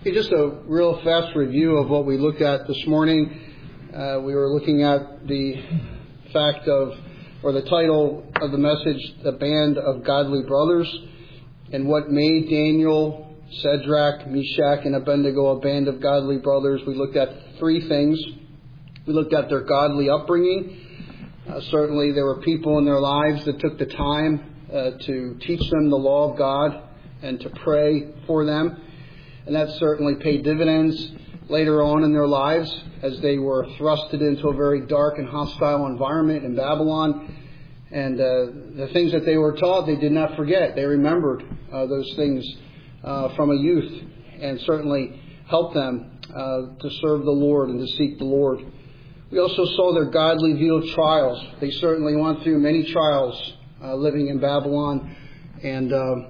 Okay, just a real fast review of what we looked at this morning. We were looking at the fact of, or the title of the message, The Band of Godly Brothers, and what made Daniel, Shadrach, Meshach, and Abednego a band of godly brothers. We looked at three things. We looked at their godly upbringing. Certainly there were people in their lives that took the time to teach them the law of God and to pray for them. And that certainly paid dividends later on in their lives as they were thrusted into a very dark and hostile environment in Babylon. And the things that they were taught, they did not forget. They remembered those things from a youth, and certainly helped them to serve the Lord and to seek the Lord. We also saw their godly view of trials. They certainly went through many trials living in Babylon, and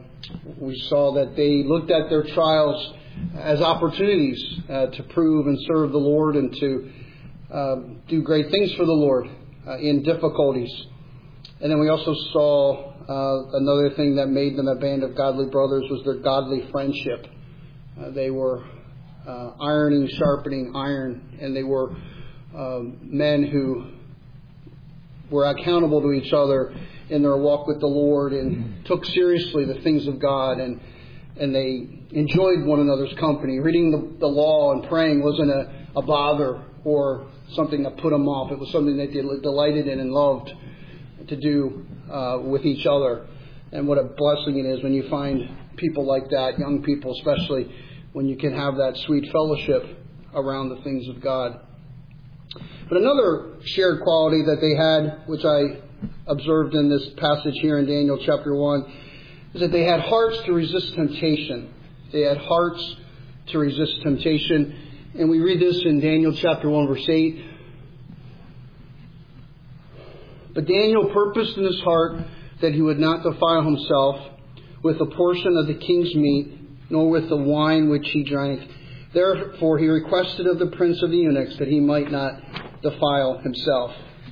we saw that they looked at their trials as opportunities to prove and serve the Lord and to do great things for the Lord in difficulties. And then we also saw another thing that made them a band of godly brothers was their godly friendship. They were ironing, sharpening iron, and they were men who were accountable to each other in their walk with the Lord and took seriously the things of God, and they enjoyed one another's company. Reading the law and praying wasn't a bother or something that put them off. It was something that they delighted in and loved to do with each other. And what a blessing it is when you find people like that, young people especially, when you can have that sweet fellowship around the things of God. But another shared quality that they had, which I observed in this passage here in Daniel chapter 1, is that they had hearts to resist temptation. They had hearts to resist temptation. And we read this in Daniel chapter 1, verse 8. But Daniel purposed in his heart that he would not defile himself with a portion of the king's meat, nor with the wine which he drank. Therefore he requested of the prince of the eunuchs that he might not defile himself.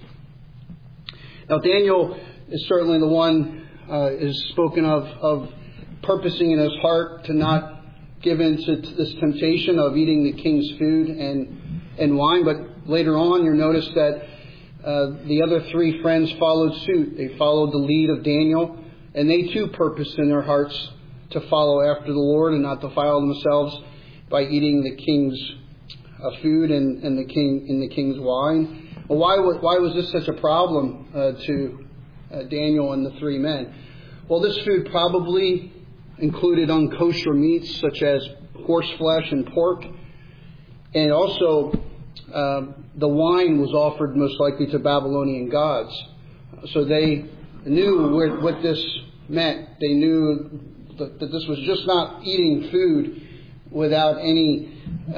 Now Daniel is certainly the one is spoken of purposing in his heart to not give in to this temptation of eating the king's food and wine. But later on you'll notice that the other three friends followed suit. They followed the lead of Daniel, and they too purposed in their hearts to follow after the Lord and not defile themselves by eating the king's food and the king's wine. Well, why was this such a problem to Daniel and the three men? Well, this food probably included unkosher meats such as horse flesh and pork, and also the wine was offered most likely to Babylonian gods. So they knew what this meant. They knew that this was just not eating food without any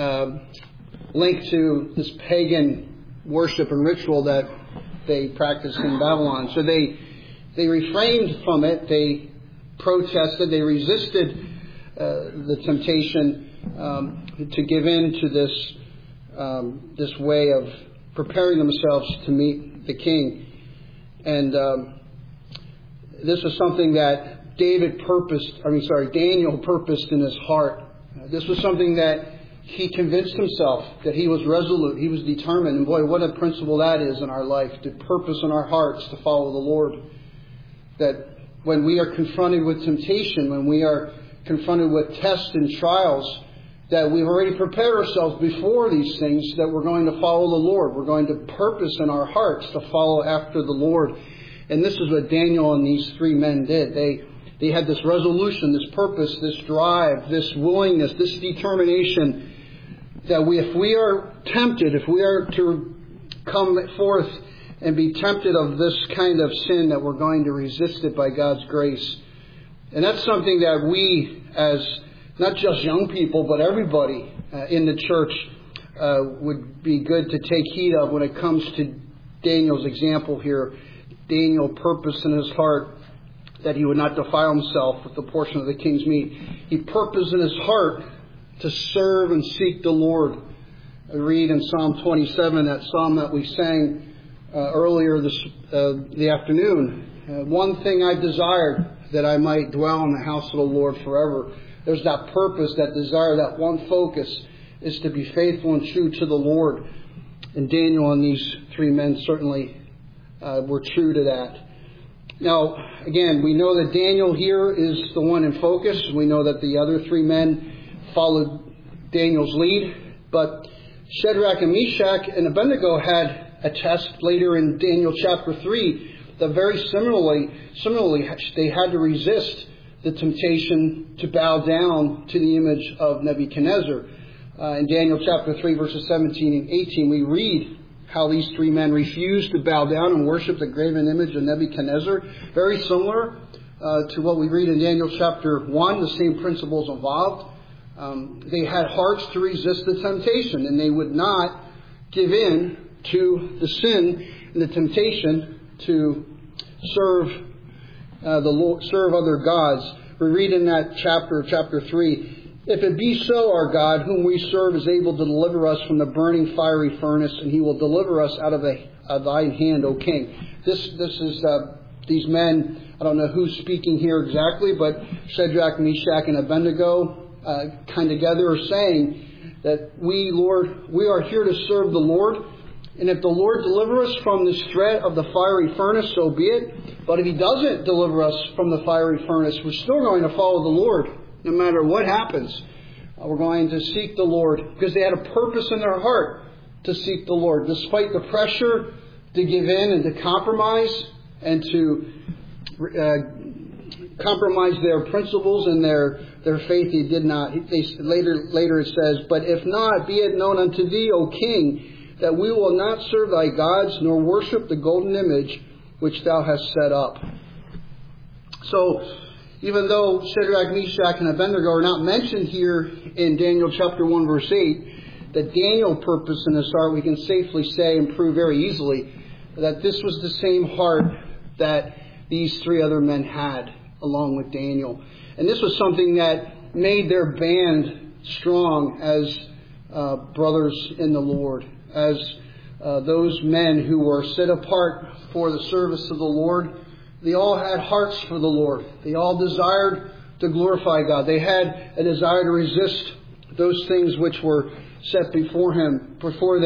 link to this pagan worship and ritual that they practiced in Babylon. So they refrained from it. They protested. They resisted the temptation to give in to this way of preparing themselves to meet the king. And this is something that Daniel purposed in his heart. This was something that he convinced himself that he was resolute, he was determined. And boy, what a principle that is in our life, to purpose in our hearts to follow the Lord. That when we are confronted with temptation, when we are confronted with tests and trials, that we've already prepared ourselves before these things, that we're going to follow the Lord. We're going to purpose in our hearts to follow after the Lord. And this is what Daniel and these three men did. They had this resolution, this purpose, this drive, this willingness, this determination that if we are tempted, if we are to come forth and be tempted of this kind of sin, that we're going to resist it by God's grace. And that's something that we, as not just young people, but everybody in the church would be good to take heed of when it comes to Daniel's example here. Daniel purposed in his heart that he would not defile himself with the portion of the king's meat. He purposed in his heart to serve and seek the Lord. I read in Psalm 27, that psalm that we sang earlier the afternoon. One thing I desired, that I might dwell in the house of the Lord forever. There's that purpose, that desire, that one focus is to be faithful and true to the Lord. And Daniel and these three men certainly were true to that. Now, again, we know that Daniel here is the one in focus. We know that the other three men followed Daniel's lead. But Shadrach and Meshach and Abednego had a test later in Daniel chapter 3 that very similarly they had to resist the temptation to bow down to the image of Nebuchadnezzar. In Daniel chapter 3 verses 17 and 18 we read how these three men refused to bow down and worship the graven image of Nebuchadnezzar. Very similar to what we read in Daniel chapter 1, the same principles involved. They had hearts to resist the temptation, and they would not give in to the sin and the temptation to serve the Lord, serve other gods. We read in that chapter 3, "If it be so, our God, whom we serve, is able to deliver us from the burning fiery furnace, and He will deliver us out of thine hand, O King." This is these men. I don't know who's speaking here exactly, but Shadrach, Meshach, and Abednego kind of together are saying that we, Lord, we are here to serve the Lord. And if the Lord deliver us from this threat of the fiery furnace, so be it. But if He doesn't deliver us from the fiery furnace, we're still going to follow the Lord. No matter what happens, we're going to seek the Lord. Because they had a purpose in their heart to seek the Lord. Despite the pressure to give in and to compromise and to compromise their principles and their faith, they did not. Later it says, "But if not, be it known unto thee, O King, that we will not serve thy gods, nor worship the golden image which thou hast set up." So, even though Shadrach, Meshach, and Abednego are not mentioned here in Daniel chapter 1, verse 8, that Daniel purpose in his heart, we can safely say and prove very easily that this was the same heart that these three other men had along with Daniel. And this was something that made their band strong as brothers in the Lord, as those men who were set apart for the service of the Lord. They all had hearts for the Lord. They all desired to glorify God. They had a desire to resist those things which were set before them,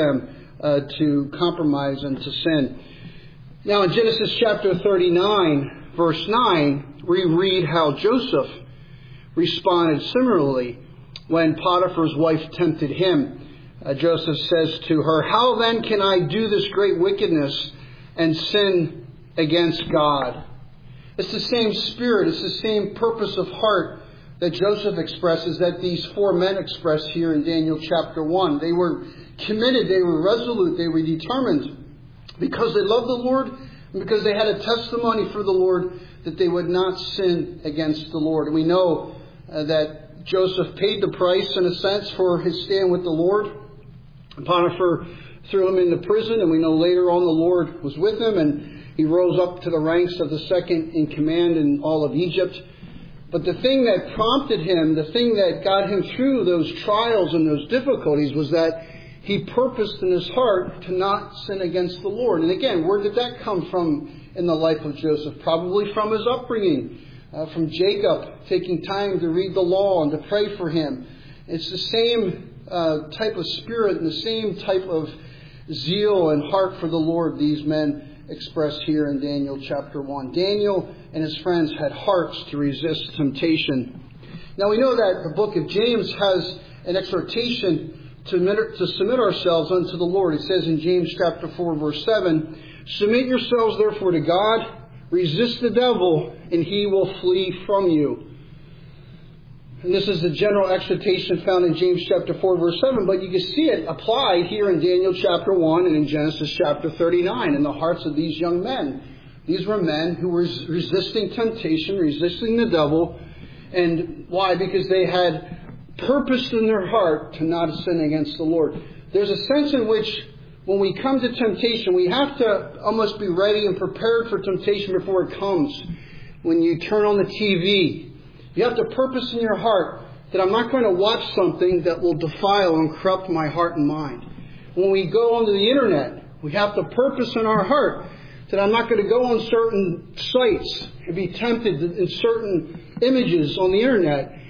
to compromise and to sin. Now in Genesis chapter 39, verse 9, we read how Joseph responded similarly when Potiphar's wife tempted him. Joseph says to her, "How then can I do this great wickedness and sin against God?" It's the same spirit, it's the same purpose of heart that Joseph expresses that these four men express here in Daniel chapter 1. They were committed, they were resolute, they were determined because they loved the Lord and because they had a testimony for the Lord that they would not sin against the Lord. And we know that Joseph paid the price, in a sense, for his stand with the Lord. Potiphar threw him into prison, and we know later on the Lord was with him, and he rose up to the ranks of the second in command in all of Egypt. But the thing that prompted him, the thing that got him through those trials and those difficulties was that he purposed in his heart to not sin against the Lord. And again, where did that come from in the life of Joseph? Probably from his upbringing, from Jacob taking time to read the law and to pray for him. It's the same type of spirit and the same type of zeal and heart for the Lord these men expressed here in Daniel chapter 1. Daniel and his friends had hearts to resist temptation. Now we know that the book of James has an exhortation to submit ourselves unto the Lord. It says in James chapter 4 verse 7, "Submit yourselves therefore to God, resist the devil, and he will flee from you." And this is the general exhortation found in James chapter 4 verse 7, but you can see it applied here in Daniel chapter 1 and in Genesis chapter 39 in the hearts of these young men. These were men who were resisting temptation, resisting the devil. And why? Because they had purposed in their heart to not sin against the Lord. There's a sense in which when we come to temptation, we have to almost be ready and prepared for temptation before it comes. When you turn on the TV, you have to purpose in your heart that I'm not going to watch something that will defile and corrupt my heart and mind. When we go onto the internet, we have to purpose in our heart that I'm not going to go on certain sites and be tempted in certain images on the internet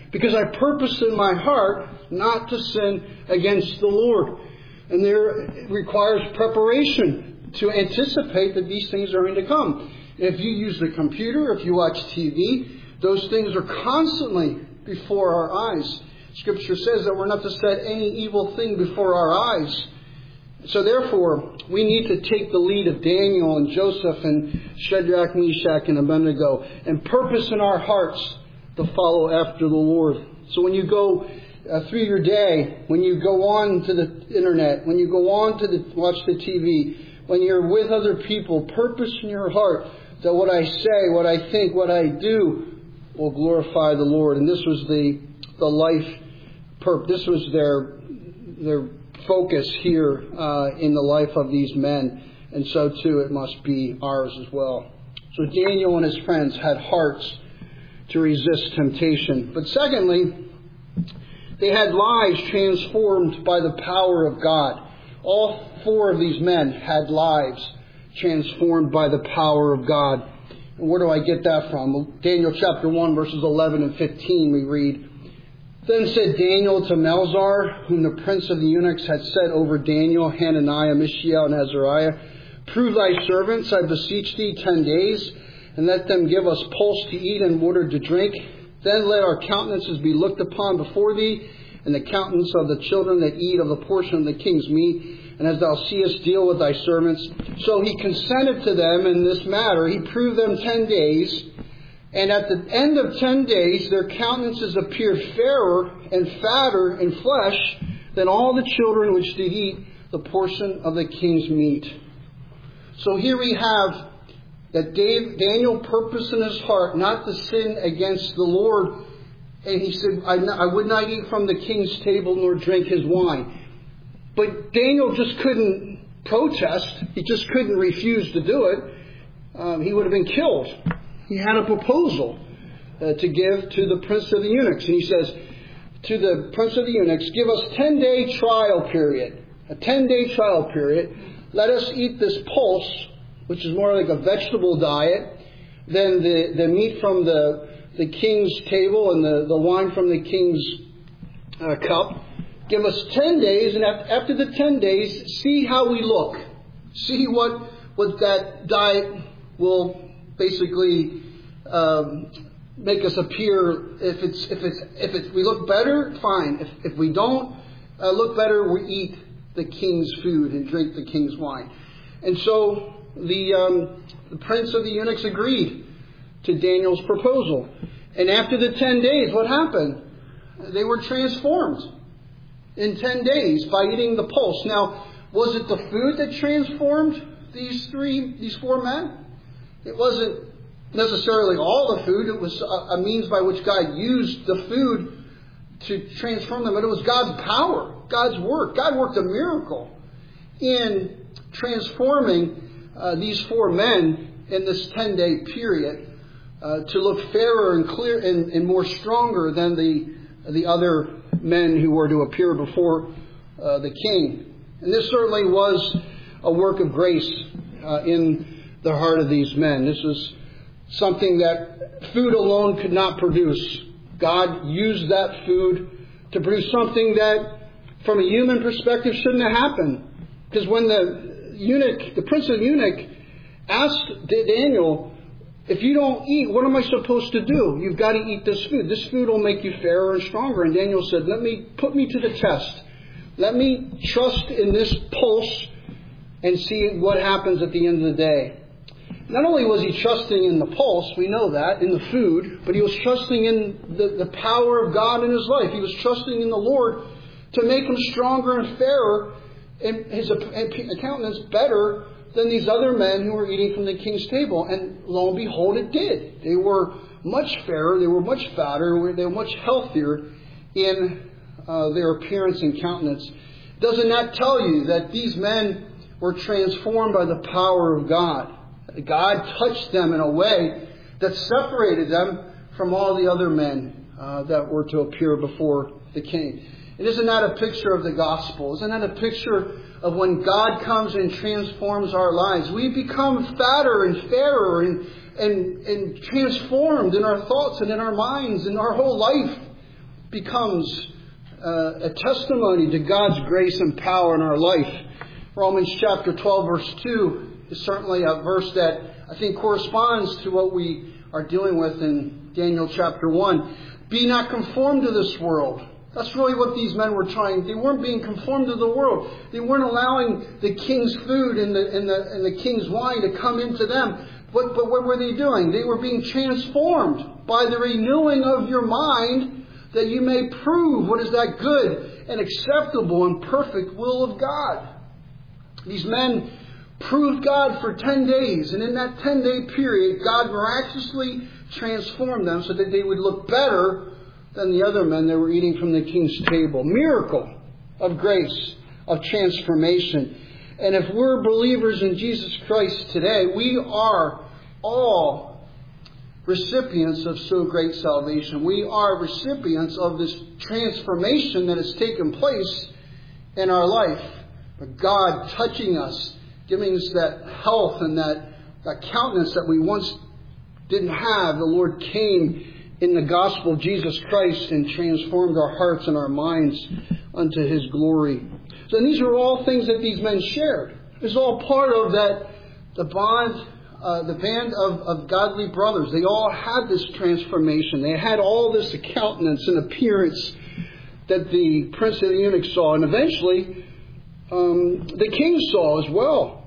because I purpose in my heart not to sin against the Lord. And there it requires preparation to anticipate that these things are going to come. If you use the computer, if you watch TV, those things are constantly before our eyes. Scripture says that we're not to set any evil thing before our eyes. So therefore, we need to take the lead of Daniel and Joseph and Shadrach, Meshach, and Abednego and purpose in our hearts to follow after the Lord. So when you go through your day, when you go on to the internet, when you go on to watch the TV, when you're with other people, purpose in your heart that what I say, what I think, what I do will glorify the Lord. And this was the life purpose. This was their focus here in the life of these men. And so too it must be ours as well. So Daniel and his friends had hearts to resist temptation. But secondly, they had lives transformed by the power of God. All four of these men had lives transformed by the power of God. And where do I get that from? Daniel chapter 1, verses 11 and 15, we read, Then said Daniel to Melzar, whom the prince of the eunuchs had set over Daniel, Hananiah, Mishael, and Azariah, Prove thy servants, I beseech thee, 10 days, and let them give us pulse to eat and water to drink. Then let our countenances be looked upon before thee, and the countenance of the children that eat of the portion of the king's meat, and as thou seest, deal with thy servants. So he consented to them in this matter. He proved them 10 days. And at the end of 10 days, their countenances appeared fairer and fatter in flesh than all the children which did eat the portion of the king's meat. So here we have that Daniel purposed in his heart not to sin against the Lord. And he said, I would not eat from the king's table nor drink his wine. But Daniel just couldn't protest. He just couldn't refuse to do it. He would have been killed. He had a proposal to give to the prince of the eunuchs. And he says to the prince of the eunuchs, give us 10-day trial period. A 10-day trial period. Let us eat this pulse, which is more like a vegetable diet, than the meat from the king's table and the wine from the king's cup. Give us 10 days, and after the 10 days, see how we look. See what that diet will basically make us appear. If we look better, fine. If we don't look better, we eat the king's food and drink the king's wine. And so the prince of the eunuchs agreed to Daniel's proposal. And after the 10 days, what happened? They were transformed in 10 days by eating the pulse. Now, was it the food that transformed these four men? It wasn't necessarily all the food. It was a means by which God used the food to transform them. But it was God's power, God's work. God worked a miracle in transforming these four men in this 10-day period to look fairer and clear and more stronger than the other men who were to appear before the king. And this certainly was a work of grace in the heart of these men. This was something that food alone could not produce. God used that food to produce something that, from a human perspective, shouldn't have happened. Because when the prince of the eunuch, asked Daniel, if you don't eat, what am I supposed to do? You've got to eat this food. This food will make you fairer and stronger. And Daniel said, put me to the test. Let me trust in this pulse and see what happens at the end of the day. Not only was he trusting in the pulse, we know that, in the food, but he was trusting in the power of God in his life. He was trusting in the Lord to make him stronger and fairer and his countenance better than these other men who were eating from the king's table. And lo and behold, it did. They were much fairer, they were much fatter, they were much healthier in their appearance and countenance. Doesn't that tell you that these men were transformed by the power of God? God touched them in a way that separated them from all the other men that were to appear before the king. And isn't that a picture of the gospel? Isn't that a picture of when God comes and transforms our lives? We become fatter and fairer and transformed in our thoughts and in our minds and our whole life. becomes a testimony to God's grace and power in our life. Romans chapter 12, verse 2 is certainly a verse that I think corresponds to what we are dealing with in Daniel chapter 1. Be not conformed to this world. That's really what these men were trying. They weren't being conformed to the world. They weren't allowing the king's food and the king's wine to come into them. But what were they doing? They were being transformed by the renewing of your mind, that you may prove what is that good and acceptable and perfect will of God. These men proved God for 10 days. And in that 10-day period, God miraculously transformed them so that they would look better than the other men that were eating from the king's table. Miracle of grace, of transformation. And if we're believers in Jesus Christ today, we are all recipients of so great salvation. We are recipients of this transformation that has taken place in our life. God touching us, giving us that health and that countenance that we once didn't have. The Lord came in the gospel of Jesus Christ and transformed our hearts and our minds unto His glory. So these are all things that these men shared. It's all part of the band of godly brothers. They all had this transformation. They had all this countenance and appearance that the prince of the eunuchs saw. And eventually, the king saw as well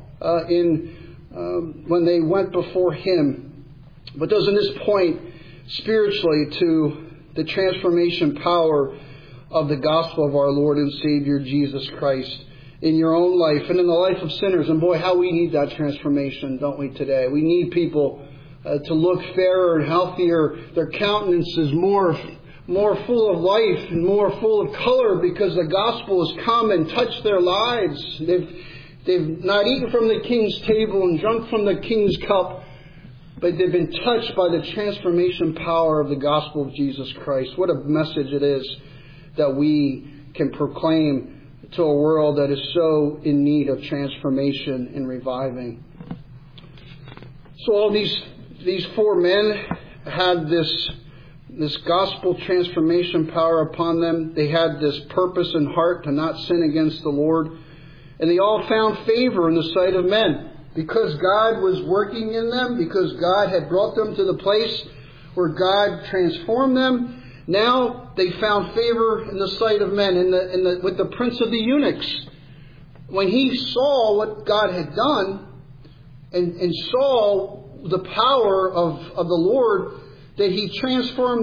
when they went before him. But doesn't this point spiritually to the transformation power of the gospel of our Lord and Savior Jesus Christ in your own life and in the life of sinners? And boy, how we need that transformation, don't we, today? We need people to look fairer and healthier. Their countenance is more full of life and more full of color because the gospel has come and touched their lives. They've not eaten from the king's table and drunk from the king's cup, but they've been touched by the transformation power of the gospel of Jesus Christ. What a message it is that we can proclaim to a world that is so in need of transformation and reviving. So all these four men had this gospel transformation power upon them. They had this purpose and heart to not sin against the Lord. And they all found favor in the sight of men. Because God was working in them, because God had brought them to the place where God transformed them, now they found favor in the sight of men. With the prince of the eunuchs, when he saw what God had done and saw the power of the Lord, that He transformed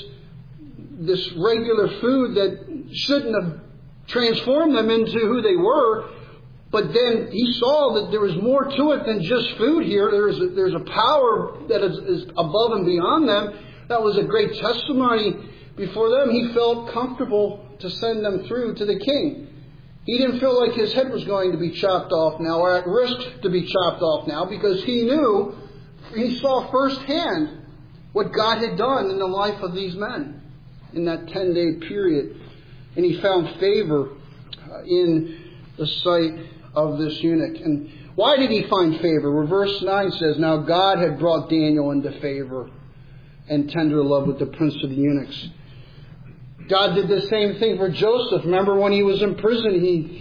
this regular food that shouldn't have transformed them into who they were. But then He saw that there was more to it than just food here. There's a power that is above and beyond them. That was a great testimony before them. He felt comfortable to send them through to the king. He didn't feel like his head was going to be chopped off now, or at risk to be chopped off now, because he saw firsthand what God had done in the life of these men in that 10-day period. And he found favor in the sight of this eunuch. And why did he find favor? Well, verse 9 says, Now God had brought Daniel into favor and tender love with the prince of the eunuchs. God did the same thing for Joseph. Remember when he was in prison,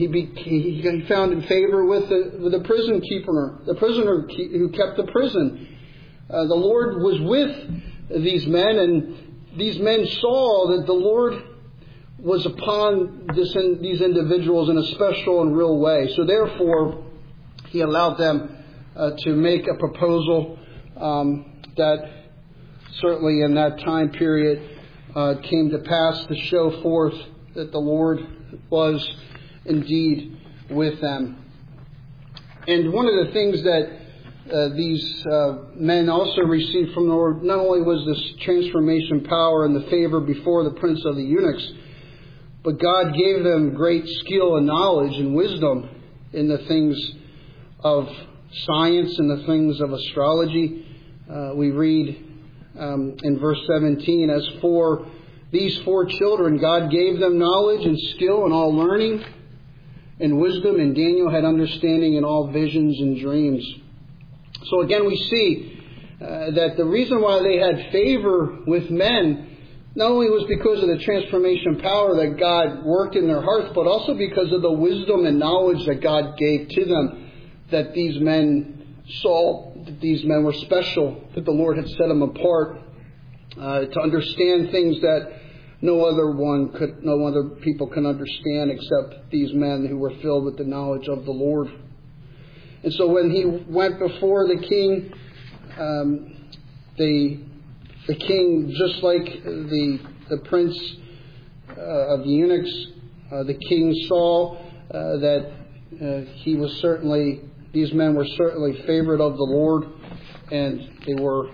he found in favor with the prison keeper, the prisoner who kept the prison. The Lord was with these men, and these men saw that the Lord was upon these individuals in a special and real way. So therefore, He allowed them to make a proposal that certainly in that time period came to pass to show forth that the Lord was indeed with them. And one of the things that these men also received from the Lord, not only was this transformation power and the favor before the prince of the eunuchs, but God gave them great skill and knowledge and wisdom in the things of science and the things of astrology. We read in verse 17, As for these four children, God gave them knowledge and skill in all learning and wisdom, and Daniel had understanding in all visions and dreams. So again, we see that the reason why they had favor with men not only was because of the transformation power that God worked in their hearts, but also because of the wisdom and knowledge that God gave to them, that these men saw that these men were special, that the Lord had set them apart to understand things that no other people can understand except these men who were filled with the knowledge of the Lord. And so when he went before the king, the king, just like the prince of the eunuchs, the king saw that these men were certainly favored of the Lord, and they were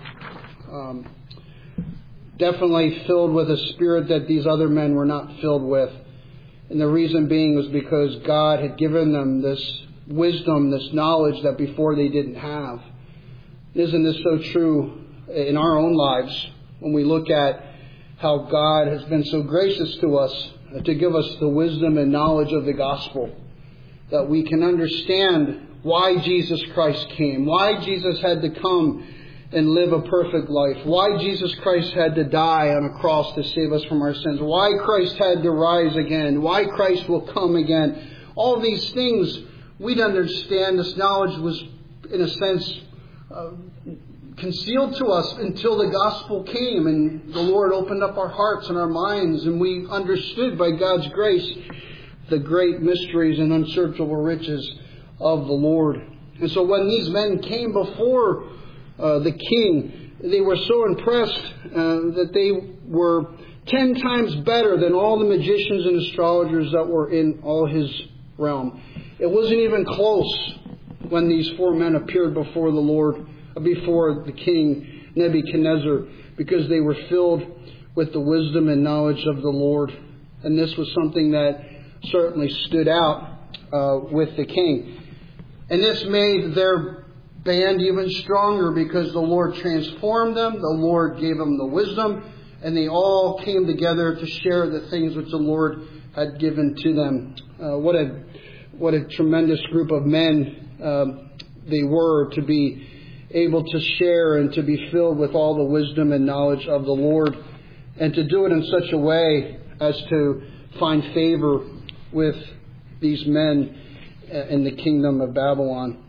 definitely filled with a spirit that these other men were not filled with. And the reason being was because God had given them this wisdom, this knowledge that before they didn't have. Isn't this so true in our own lives when we look at how God has been so gracious to us to give us the wisdom and knowledge of the gospel, that we can understand why Jesus Christ came, why Jesus had to come and live a perfect life, why Jesus Christ had to die on a cross to save us from our sins, why Christ had to rise again, why Christ will come again. All these things we'd understand. This knowledge was, in a sense, concealed to us until the gospel came and the Lord opened up our hearts and our minds, and we understood by God's grace the great mysteries and unsearchable riches of the Lord. And so when these men came before the king, they were so impressed that they were 10 times better than all the magicians and astrologers that were in all his realm. It wasn't even close when these 4 men appeared before the Lord, before the king Nebuchadnezzar, because they were filled with the wisdom and knowledge of the Lord. And this was something that certainly stood out with the king. And this made their band even stronger, because the Lord transformed them, the Lord gave them the wisdom, and they all came together to share the things which the Lord had given to them. What a tremendous group of men they were, to be able to share and to be filled with all the wisdom and knowledge of the Lord, and to do it in such a way as to find favor with these men in the kingdom of Babylon.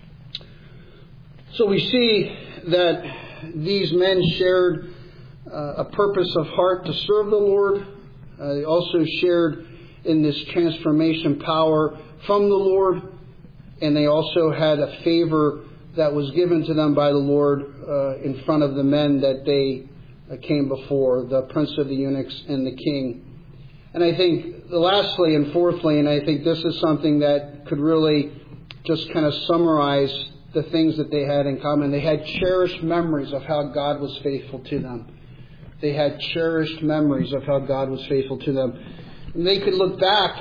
So we see that these men shared a purpose of heart to serve the Lord. They also shared in this transformation power from the Lord, and they also had a favor that was given to them by the Lord in front of the men that they came before, the prince of the eunuchs and the king. And I think lastly and fourthly, and I think this is something that could really just kind of summarize the things that they had in common. They had cherished memories of how God was faithful to them. They had cherished memories of how God was faithful to them. And they could look back,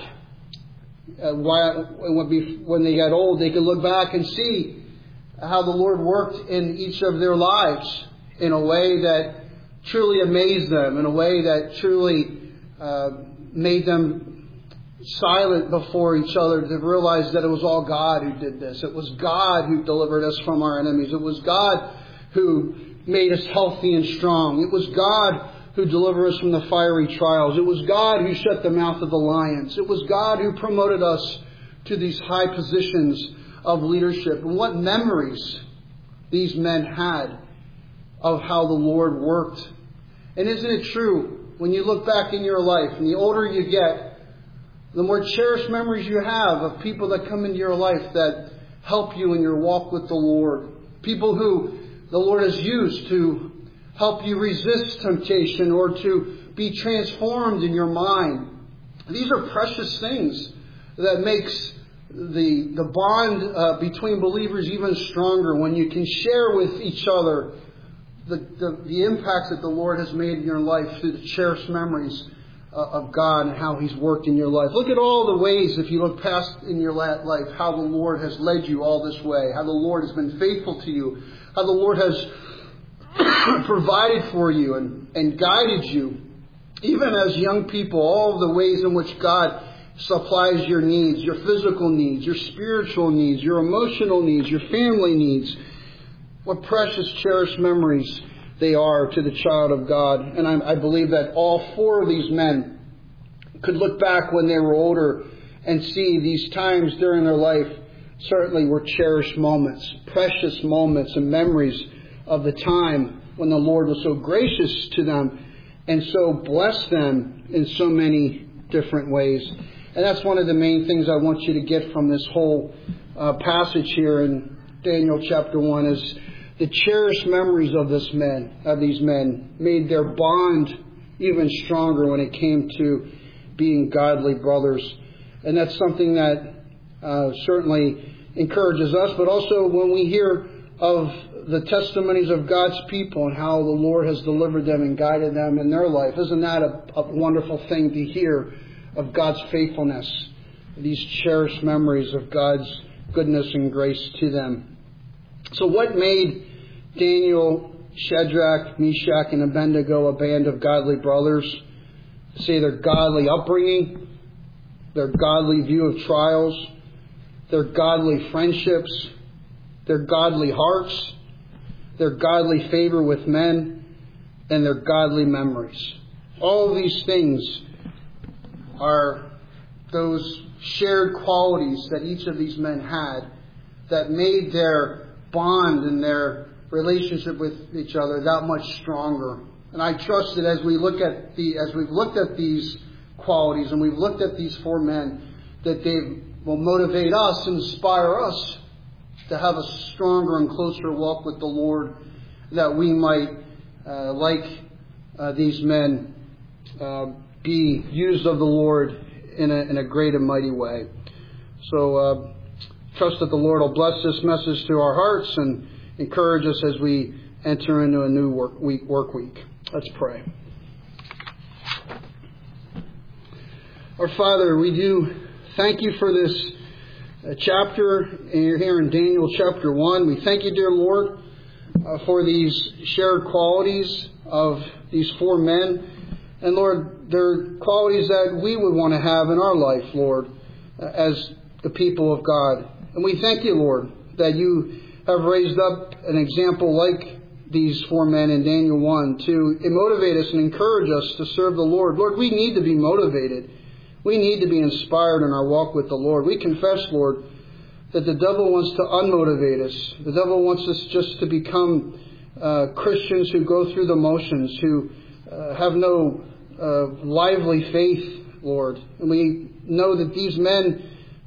when they got old, they could look back and see how the Lord worked in each of their lives in a way that truly amazed them, in a way that truly made them silent before each other, to realize that it was all God who did this. It was God who delivered us from our enemies. It was God who made us healthy and strong. It was God who delivered us from the fiery trials. It was God who shut the mouth of the lions. It was God who promoted us to these high positions of leadership. And what memories these men had of how the Lord worked. And isn't it true, when you look back in your life, and the older you get, the more cherished memories you have of people that come into your life that help you in your walk with the Lord. People who the Lord has used to help you resist temptation or to be transformed in your mind. These are precious things that makes the bond between believers even stronger, when you can share with each other the impacts that the Lord has made in your life through the cherished memories of God and how He's worked in your life. Look at all the ways, if you look past in your life, how the Lord has led you all this way, how the Lord has been faithful to you, how the Lord has provided for you and guided you. Even as young people, all the ways in which God supplies your needs, your physical needs, your spiritual needs, your emotional needs, your family needs. What precious, cherished memories they are to the child of God. And I believe that all four of these men could look back when they were older and see these times during their life certainly were cherished moments, precious moments and memories of the time when the Lord was so gracious to them and so blessed them in so many different ways. And that's one of the main things I want you to get from this whole passage here in Daniel chapter 1 is the cherished memories of these men made their bond even stronger when it came to being godly brothers. And that's something that certainly encourages us, but also when we hear of the testimonies of God's people and how the Lord has delivered them and guided them in their life. Isn't that a wonderful thing to hear of God's faithfulness, these cherished memories of God's goodness and grace to them? So what made Daniel, Shadrach, Meshach, and Abednego a band of godly brothers? Say their godly upbringing, their godly view of trials, their godly friendships, their godly hearts, their godly favor with men, and their godly memories. All of these things are those shared qualities that each of these men had that made their bond and their relationship with each other that much stronger. And I trust that as we've looked at these qualities and we've looked at these four men, that they will motivate us and inspire us to have a stronger and closer walk with the Lord, that we might, like these men, be used of the Lord in a great and mighty way. So trust that the Lord will bless this message to our hearts and encourage us as we enter into a new work week. Let's pray. Our Father, we do thank you for this chapter here in Daniel chapter 1. We thank you, dear Lord, for these shared qualities of these four men. And Lord, they're qualities that we would want to have in our life, Lord, as the people of God. And we thank you, Lord, that you have raised up an example like these four men in Daniel 1 to motivate us and encourage us to serve the Lord. Lord, we need to be motivated. We need to be inspired in our walk with the Lord. We confess, Lord, that the devil wants to unmotivate us. The devil wants us just to become Christians who go through the motions, who have no lively faith, Lord. And we know that these men,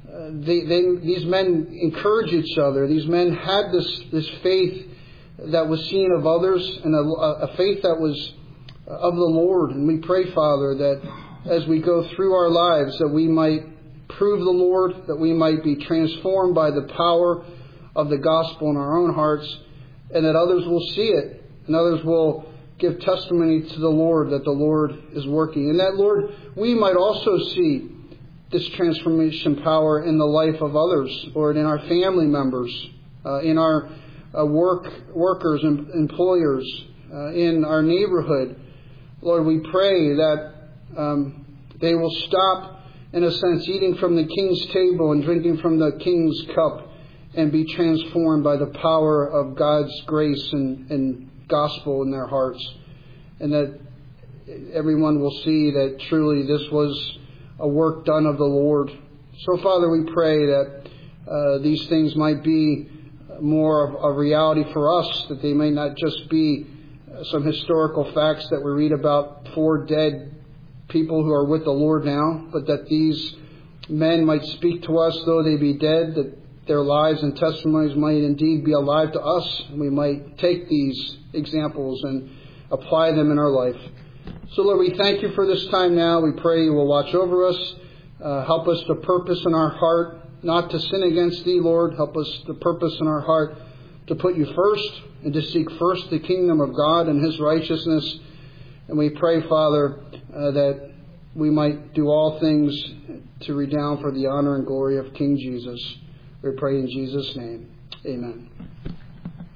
these men encourage each other. These men had this faith that was seen of others and a faith that was of the Lord. And we pray, Father, that as we go through our lives, that we might prove the Lord, that we might be transformed by the power of the gospel in our own hearts, and that others will see it, and others will give testimony to the Lord that the Lord is working. And that, Lord, we might also see this transformation power in the life of others, Lord, in our family members, in our workers and employers, in our neighborhood. Lord, we pray that they will stop, in a sense, eating from the king's table and drinking from the king's cup and be transformed by the power of God's grace and gospel in their hearts. And that everyone will see that truly this was a work done of the Lord. So, Father, we pray that these things might be more of a reality for us, that they may not just be some historical facts that we read about four dead people who are with the Lord now, but that these men might speak to us though they be dead, that their lives and testimonies might indeed be alive to us, and we might take these examples and apply them in our life. So, Lord, we thank you for this time now. We pray you will watch over us. Help us to purpose in our heart not to sin against thee, Lord. Help us to purpose in our heart to put you first and to seek first the kingdom of God and his righteousness. And we pray, Father, that we might do all things to redound for the honor and glory of King Jesus. We pray in Jesus' name. Amen.